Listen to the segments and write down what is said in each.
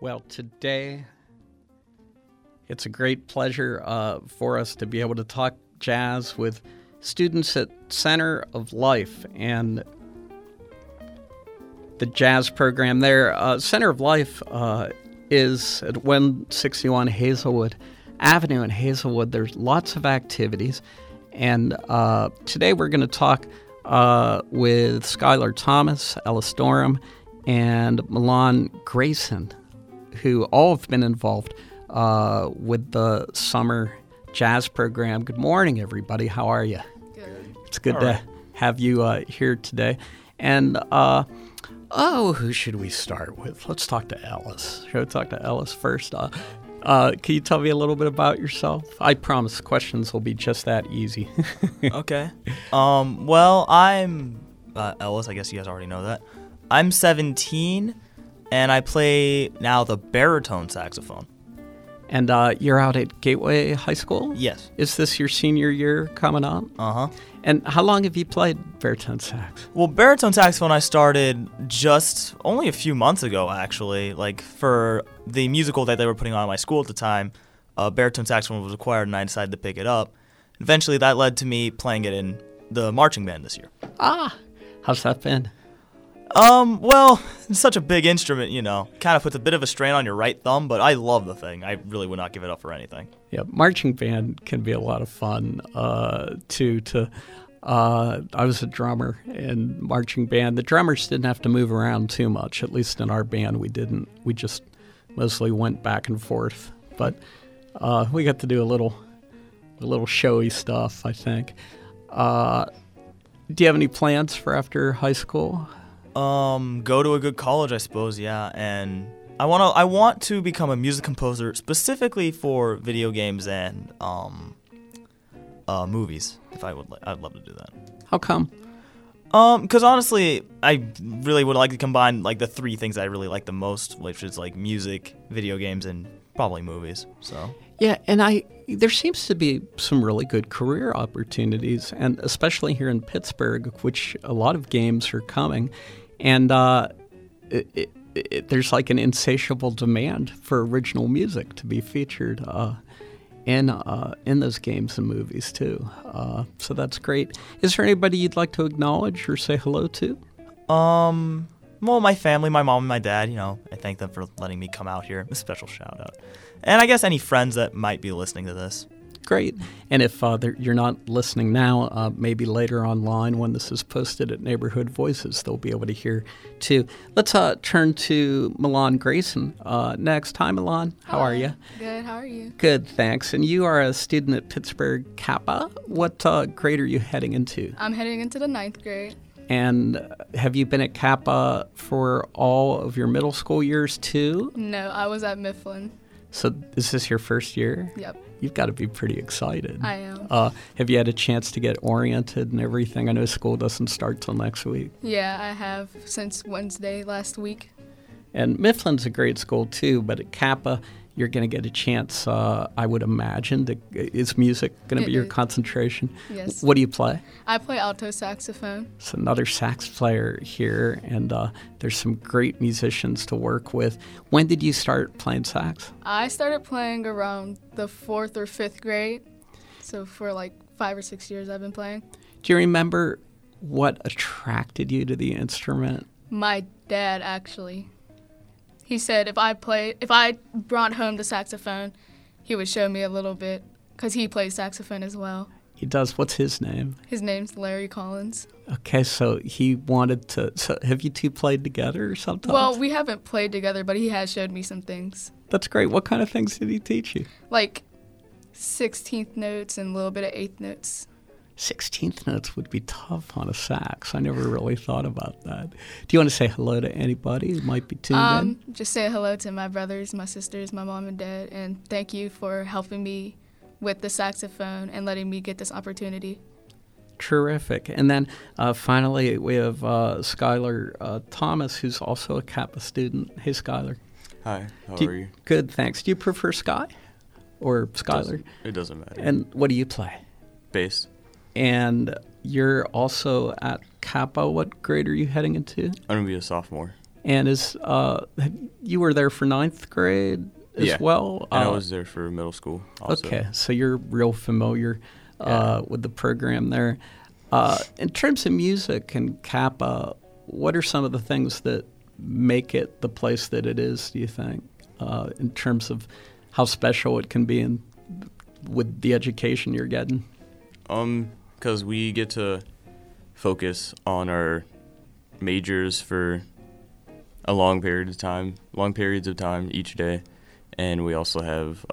Well, today it's a great pleasure for us to be able to talk jazz with students at Center of Life and the jazz program there. Center of Life is at 161 Hazelwood Avenue in Hazelwood. There's lots of activities, and today we're going to talk with Skylar Thomas, Ellis Dorham, and Milan Grayson, who all have been involved with the summer jazz program. Good morning, everybody. How are you? Good. It's good to have you here today. And, who should we start with? Let's talk to Ellis. Should we talk to Ellis first? Can you tell me a little bit about yourself? I promise questions will be just that easy. Okay. Well, I'm Ellis. I guess you guys already know that. I'm 17, and I play now the baritone saxophone. And you're out at Gateway High School? Yes. Is this your senior year coming up? Uh-huh. And how long have you played baritone sax? Well, baritone saxophone I started just only a few months ago, actually. Like, for the musical that they were putting on at my school at the time, baritone saxophone was required, and I decided to pick it up. Eventually, that led to me playing it in the marching band this year. Ah, how's that been? Well, it's such a big instrument, kind of puts a bit of a strain on your right thumb, but I love the thing. I really would not give it up for anything. Yeah, marching band can be a lot of fun, too. I was a drummer in marching band. The drummers didn't have to move around too much, at least in our band we didn't. We just mostly went back and forth. But we got to do a little showy stuff, I think. Do you have any plans for after high school? Go to a good college, I suppose, yeah, and I want to become a music composer specifically for video games and movies. I'd love to do that. How come? Because honestly, I really would like to combine like the three things I really like the most, which is like music, video games, and probably movies. So yeah, and there seems to be some really good career opportunities, and especially here in Pittsburgh, which a lot of games are coming. And there's like an insatiable demand for original music to be featured in those games and movies too. So that's great. Is there anybody you'd like to acknowledge or say hello to? Well, my family, my mom and my dad. I thank them for letting me come out here. A special shout out. And I guess any friends that might be listening to this. Great. And if you're not listening now, maybe later online when this is posted at Neighborhood Voices, they'll be able to hear too. Let's turn to Milan Grayson next. Hi, Milan. How are you? Good. How are you? Good, thanks. And you are a student at Pittsburgh Kappa. What grade are you heading into? I'm heading into the 9th grade. And have you been at Kappa for all of your middle school years too? No, I was at Mifflin. So is this your first year? Yep. You've got to be pretty excited. I am. Have you had a chance to get oriented and everything? I know school doesn't start till next week. Yeah, I have since Wednesday last week. And Mifflin's a great school too, but at Kappa, you're going to get a chance, I would imagine. Is music going to be your concentration? Yes. What do you play? I play alto saxophone. It's another sax player here, and there's some great musicians to work with. When did you start playing sax? I started playing around the 4th or 5th grade. So for like 5 or 6 years I've been playing. Do you remember what attracted you to the instrument? My dad, actually. He said if I brought home the saxophone, he would show me a little bit, because he plays saxophone as well. He does. What's his name? His name's Larry Collins. Okay, so he wanted to... So have you two played together sometimes? Well, we haven't played together, but he has showed me some things. That's great. What kind of things did he teach you? Like 16th notes and a little bit of 8th notes. 16th notes would be tough on a sax. I never really thought about that. Do you want to say hello to anybody who might be tuned in? Just say hello to my brothers, my sisters, my mom and dad, and thank you for helping me with the saxophone and letting me get this opportunity. Terrific. And then finally, we have Skylar Thomas, who's also a Kappa student. Hey, Skylar. Hi, how are you? Good, thanks. Do you prefer Sky or Skylar? It doesn't matter. And what do you play? Bass. And you're also at Kappa. What grade are you heading into? I'm going to be a sophomore. And you were there for ninth grade as Yeah. well? And I was there for middle school also. Okay, so you're real familiar with the program there. In terms of music and Kappa, what are some of the things that make it the place that it is, do you think, in terms of how special it can be with the education you're getting? Because we get to focus on our majors for a long periods of time each day, and we also have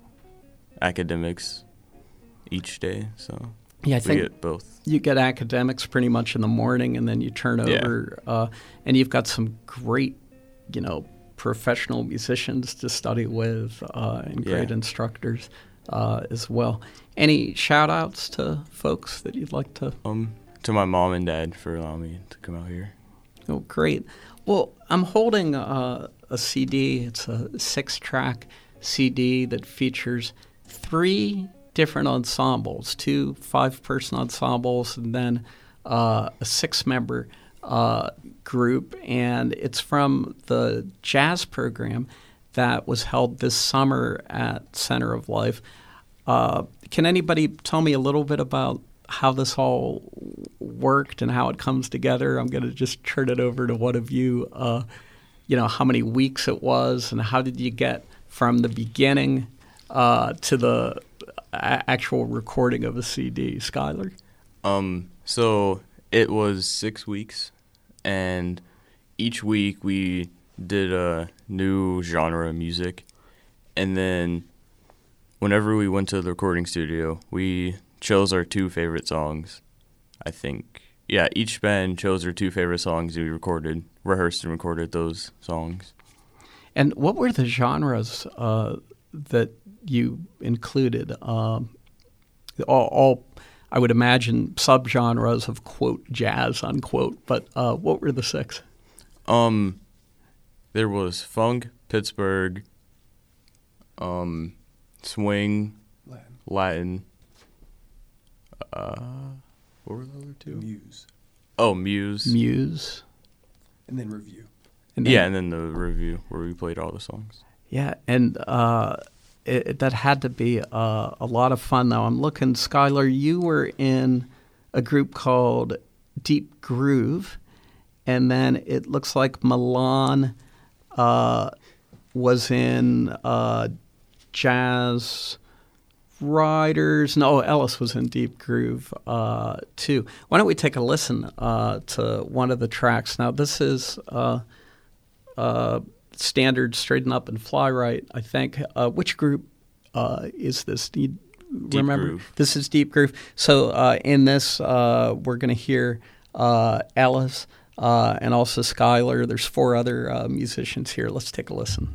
academics each day, so Yeah, I we think get both. you get academics pretty much in the morning, and then you turn over, and you've got some great, professional musicians to study with, and great instructors as well. Any shout-outs to folks that you'd like to? To my mom and dad for allowing me to come out here. Oh, great. Well, I'm holding a CD. It's a 6-track CD that features 3 different ensembles, 2 5-person ensembles, and then a 6-member group. And it's from the jazz program that was held this summer at Center of Life. Can anybody tell me a little bit about how this all worked and how it comes together? I'm going to just turn it over to one of you, how many weeks it was and how did you get from the beginning to the actual recording of a CD, Skylar? So it was 6 weeks, and each week we did a new genre of music, and then whenever we went to the recording studio, we chose our 2 favorite songs, I think. Yeah, each band chose their 2 favorite songs, and we rehearsed and recorded those songs. And what were the genres that you included? All I would imagine, subgenres of, quote, jazz, unquote, but what were the 6? There was funk, Pittsburgh, swing, Latin. What were the other 2? Muse. Oh, Muse. Muse. And then Review. And then the review where we played all the songs. Yeah, and that had to be a lot of fun, though. I'm looking, Skylar, you were in a group called Deep Groove, and then it looks like Milan was in Jazz Riders. No, Ellis was in Deep Groove, too. Why don't we take a listen to one of the tracks? Now, this is standard Straighten Up and Fly Right, I think. Which group is this? Do you remember? Deep Groove. This is Deep Groove. So in this, we're going to hear Ellis and also Skylar. There's 4 other musicians here. Let's take a listen.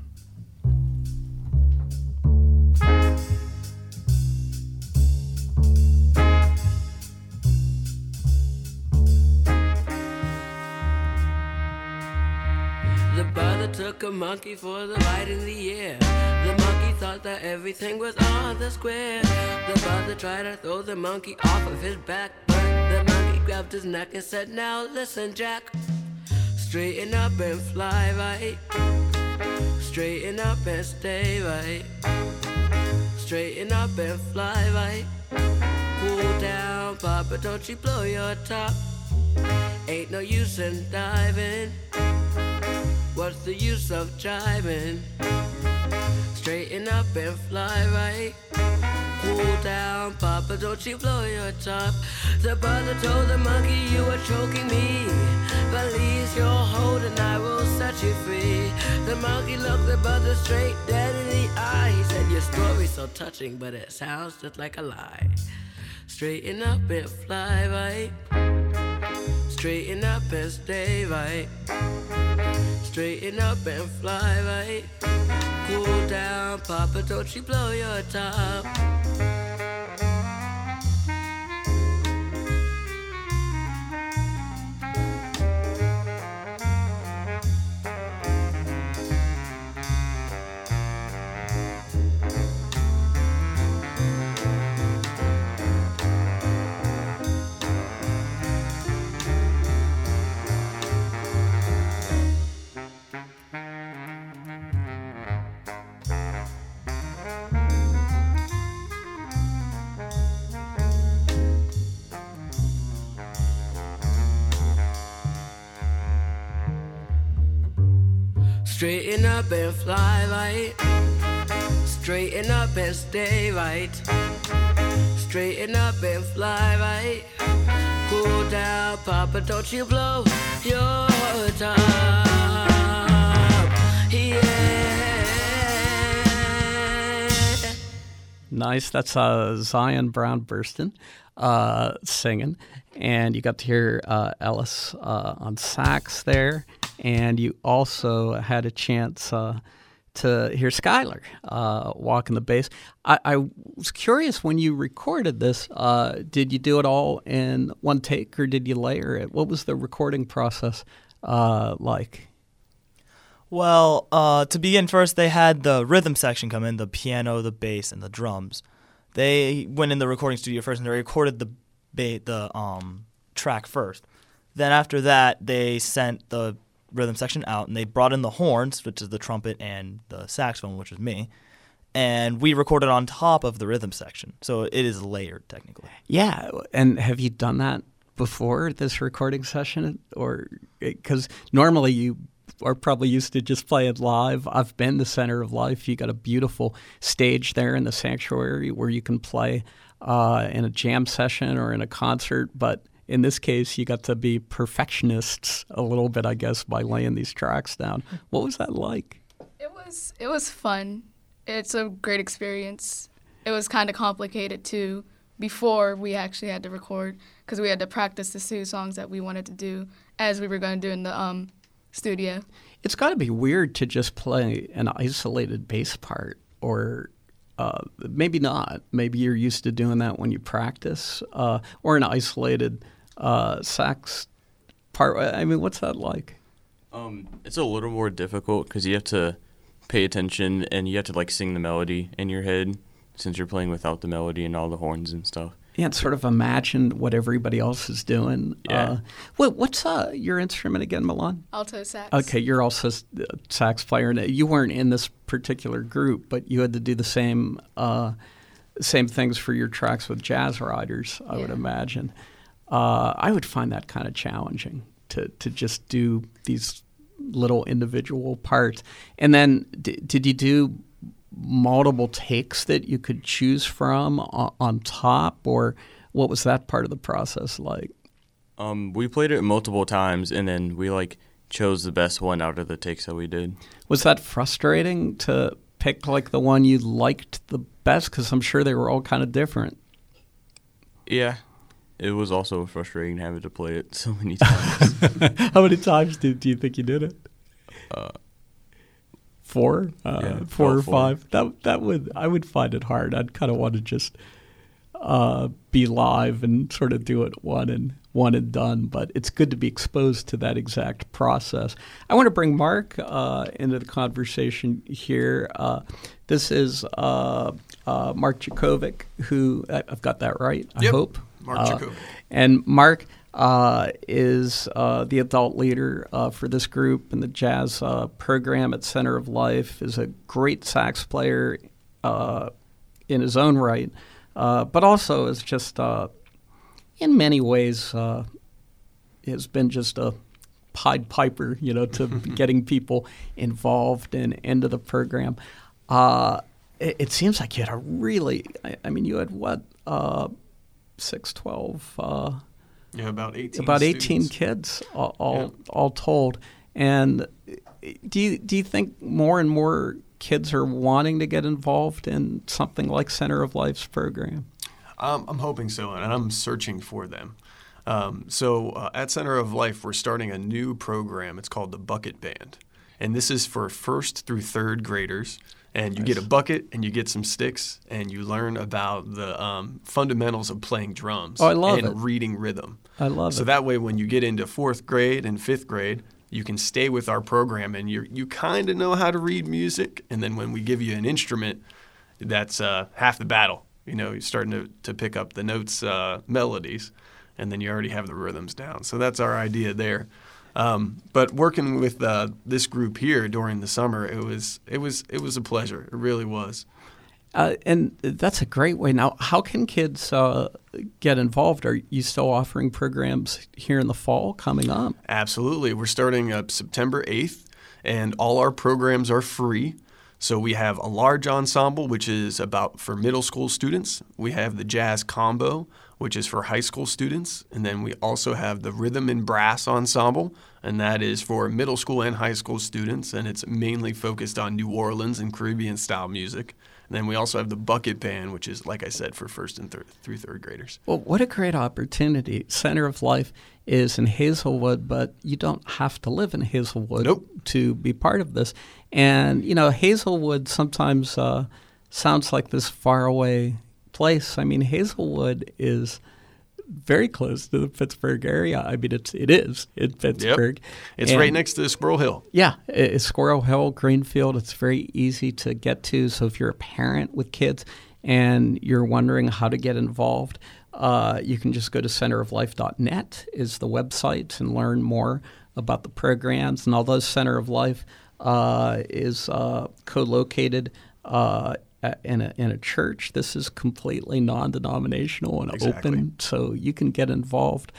The brother took a monkey for the ride in the air. The monkey thought that everything was on the square. The brother tried to throw the monkey off of his back, but the monkey grabbed his neck and said, "Now listen, Jack. Straighten up and fly right. Straighten up and stay right. Straighten up and fly right. Cool down, Papa, don't you blow your top. Ain't no use in diving. What's the use of jiving? Straighten up and fly right. Cool down, Papa, don't you blow your top." The brother told the monkey, "You are choking me. Release your hold and I will set you free." The monkey looked the brother straight dead in the eye. He said, "Your story's so touching, but it sounds just like a lie. Straighten up and fly right. Straighten up and stay right. Straighten up and fly right. Cool down, Papa, don't you blow your top." Straighten up and fly right. Straighten up and stay right. Straighten up and fly right. Cool down, Papa, don't you blow your top. Yeah. Nice. That's Zion Brown Burston singing. And you got to hear Ellis on sax there. And you also had a chance to hear Skylar walking the bass. I was curious, when you recorded this, did you do it all in one take or did you layer it? What was the recording process like? Well, to begin first, they had the rhythm section come in, the piano, the bass, and the drums. They went in the recording studio first and they recorded the track first. Then after that, they sent the rhythm section out and they brought in the horns, which is the trumpet and the saxophone, which is me, and we recorded on top of the rhythm section. So it is layered technically. Yeah, and have you done that before, this recording session? Or because normally you are probably used to just playing live. I've been to Center of Life. You got a beautiful stage there in the sanctuary where you can play in a jam session or in a concert, but in this case, you got to be perfectionists a little bit, I guess, by laying these tracks down. What was that like? It was fun. It's a great experience. It was kind of complicated, too, before we actually had to record, because we had to practice the two songs that we wanted to do as we were going to do in the studio. It's got to be weird to just play an isolated bass part, or maybe not. Maybe you're used to doing that when you practice, or an isolated sax part. I mean, what's that like? It's a little more difficult because you have to pay attention and you have to like sing the melody in your head since you're playing without the melody and all the horns and stuff. Yeah, and sort of imagine what everybody else is doing. Yeah. What's your instrument again, Milan? Alto sax. Okay, you're also a sax player. And you weren't in this particular group, but you had to do the same things for your tracks with Jazz Riders, I would imagine. I would find that kind of challenging to just do these little individual parts. And then did you do multiple takes that you could choose from on top, or what was that part of the process like? We played it multiple times, and then we like chose the best one out of the takes that we did. Was that frustrating to pick like the one you liked the best? Because I'm sure they were all kind of different. Yeah, it was also frustrating having to play it so many times. How many times do you think you did it? 4? Four or 5. That would, I would find it hard. I'd kind of want to just be live and sort of do it one and done. But it's good to be exposed to that exact process. I want to bring Mark into the conversation here. This is Mark Jakovic, who I've got that right. I hope. Mark Jakovic. And Mark is the adult leader for this group in the jazz program at Center of Life, is a great sax player in his own right, but also is just, in many ways, has been just a Pied Piper, to getting people involved and into the program. It seems like you had you had what, 6, 12... about 18. About 18 students. kids, all told. And do you think more and more kids are wanting to get involved in something like Center of Life's program? I'm hoping so, and I'm searching for them. So at Center of Life, we're starting a new program. It's called the Bucket Band, and this is for 1st through 3rd graders. And you get a bucket and you get some sticks and you learn about the fundamentals of playing drums and reading rhythm. I love it. So that way when you get into 4th grade and 5th grade, you can stay with our program and you kind of know how to read music. And then when we give you an instrument, that's half the battle. You're starting to pick up the notes, melodies, and then you already have the rhythms down. So that's our idea there. But working with this group here during the summer, it was a pleasure. It really was. And that's a great way. Now, how can kids get involved? Are you still offering programs here in the fall coming up? Absolutely. We're starting up September 8th, And all our programs are free. So we have a large ensemble, which is about for middle school students. We have the jazz combo, which is for high school students. And then we also have the rhythm and brass ensemble, and that is for middle school and high school students. And it's mainly focused on New Orleans and Caribbean style music. And then we also have the bucket band, which is, like I said, for first and through third graders. Well, what a great opportunity. Center of Life is in Hazelwood, but you don't have to live in Hazelwood Nope. to be part of this. And, you know, Hazelwood sometimes sounds like this faraway place. I mean, Hazelwood is very close to the Pittsburgh area. I mean, it is in Pittsburgh. It's And- right next to Squirrel Hill. Yeah, it's Squirrel Hill, Greenfield. It's very easy to get to. So if you're a parent with kids and you're wondering how to get involved, you can just go to centeroflife.net is the website and learn more about the programs. And although Center of Life is co-located in a church, this is completely non-denominational and Exactly. open, so you can get involved.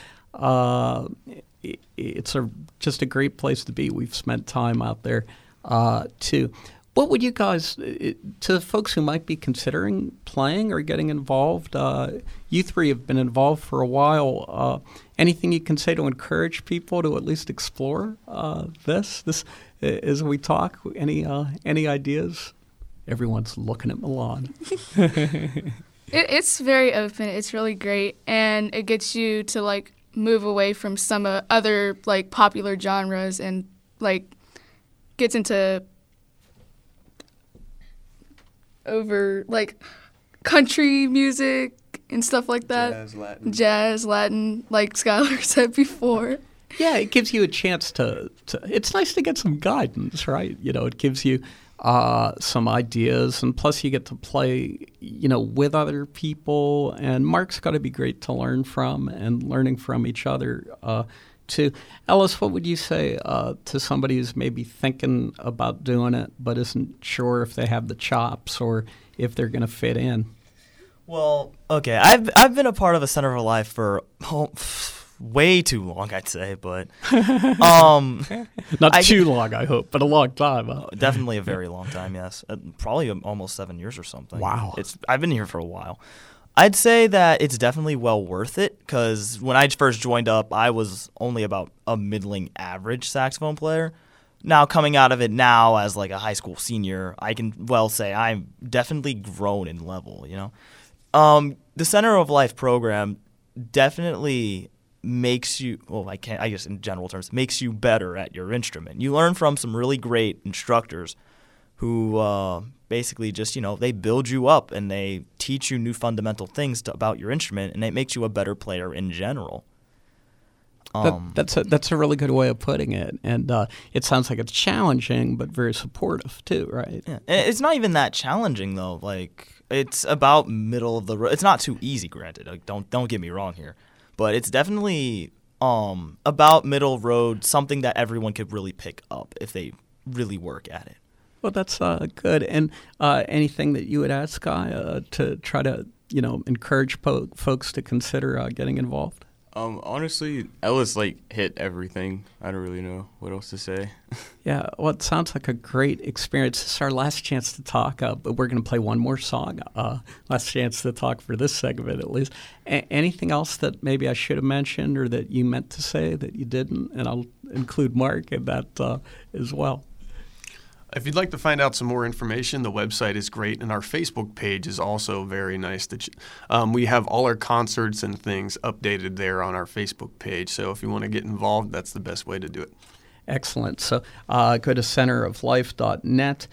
It's just a great place to be. We've spent time out there too. What would you guys, to folks who might be considering playing or getting involved, you three have been involved for a while. Anything you can say to encourage people to at least explore this as we talk? Any ideas? Everyone's looking at Milan. It's very open. It's really great, and it gets you to like move away from some other like popular genres and like gets into over like country music and stuff like that. Jazz, Latin, like Skylar said before. Yeah, it gives you a chance to. It's nice to get some guidance, right? You know, it gives you some ideas, and plus you get to play, you know, with other people. And Mark's got to be great to learn from, and learning from each other too. Ellis, what would you say to somebody who's maybe thinking about doing it but isn't sure if they have the chops or if they're going to fit in? Well, okay, I've been a part of a Center for Life for way too long, I'd say, but Not too long, I hope, but a long time. Huh? definitely a very long time. Yes, probably almost 7 years or something. Wow. I've been here for a while. I'd say that it's definitely well worth it because when I first joined up, I was only about a middling average saxophone player. Now, coming out of it now as like a high school senior, I can well say I'm definitely grown in level, you know? The Center of Life program definitely makes you, well, I guess in general terms, makes you better at your instrument. You learn from some really great instructors who basically just, you know, they build you up and they teach you new fundamental things about your instrument, and it makes you a better player in general. That's a really good way of putting it, and it sounds like it's challenging but very supportive too, right? Yeah. And it's not even that challenging though. Like it's about middle of the road. It's not too easy, granted. Like, don't get me wrong here, but it's definitely about middle road, something that everyone could really pick up if they really work at it. Well, that's good. And anything that you would add, Sky, to try to, you know, encourage folks to consider getting involved? Honestly, Ellis hit everything. I don't really know what else to say. Yeah, well, it sounds like a great experience. This is our last chance to talk, but we're going to play one more song. Last chance to talk for this segment, at least. Anything else that maybe I should have mentioned or that you meant to say that you didn't? And I'll include Mark in that as well. If you'd like to find out some more information, the website is great, and our Facebook page is also very nice. We have all our concerts and things updated there on our Facebook page, so if you want to get involved, that's the best way to do it. Excellent. So go to centeroflife.net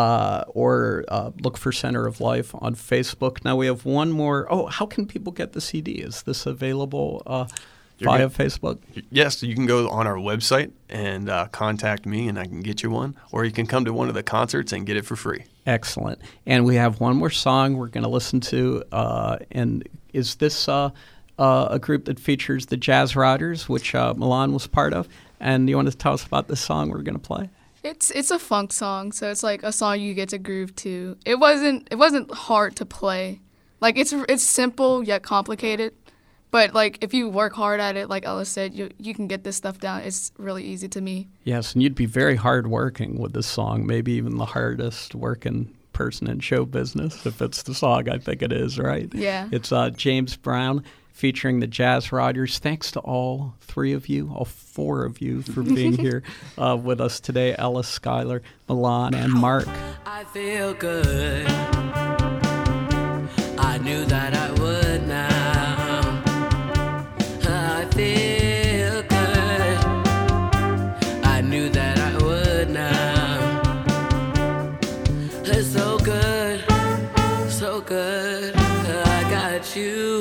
or look for Center of Life on Facebook. Now we have one more. Oh, how can people get the CD? Is this available via Facebook? Yes, you can go on our website and contact me, and I can get you one. Or you can come to one of the concerts and get it for free. Excellent. And we have one more song we're going to listen to. And is this a group that features the Jazz Riders, which Milan was part of? And you want to tell us about this song we're going to play? It's a funk song, so it's like a song you get to groove to. It wasn't hard to play. Like it's simple yet complicated, But like if you work hard at it, like Ellis said, you can get this stuff down. It's really easy to me. Yes, and you'd be very hard working with this song, maybe even the hardest working person in show business, if it's the song I think it is, right? Yeah. It's James Brown featuring the Jazz Riders. Thanks to all three of you, all four of you, for being here with us today, Ellis, Skylar, Milan, and Mark. I feel good. I knew that I would now. I feel good. I knew that I would now. It's so good, so good. I got you.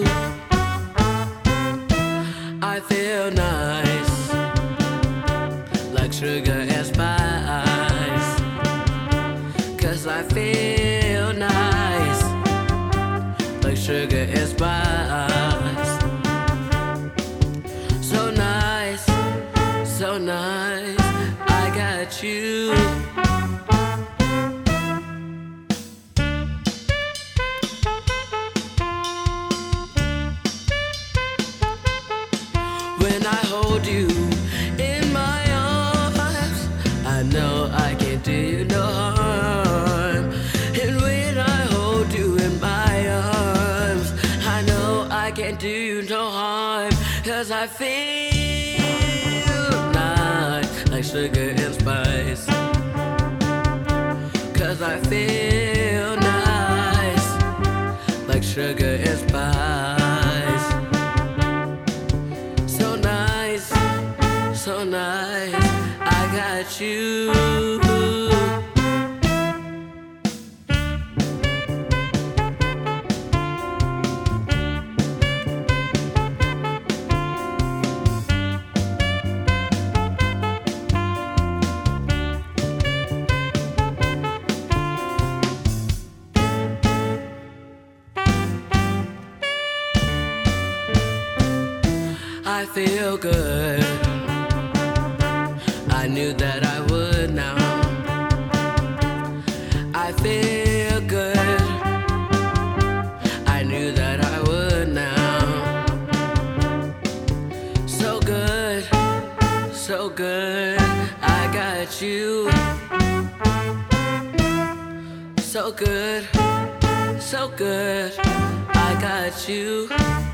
I feel nice, like sugar and spice. 'Cause I feel nice, like sugar and spice. So nice, so nice, I got you. When I hold you in my arms, I know I can't do you no harm. And when I hold you in my arms, I know I can't do you no harm. 'Cause I feel nice, like sugar and spice. 'Cause I feel nice, like sugar and spice. So nice, so nice, I got you. I feel good. I knew that I would now. I feel good. I knew that I would now. So good, so good. I got you. So good, so good. I got you.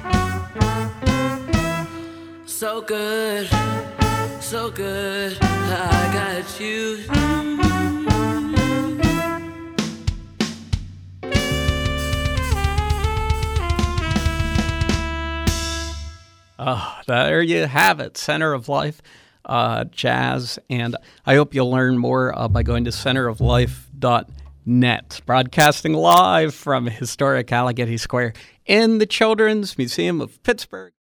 So good, so good, I got you. There you have it, Center of Life, jazz, and I hope you'll learn more by going to centeroflife.net. Broadcasting live from historic Allegheny Square in the Children's Museum of Pittsburgh.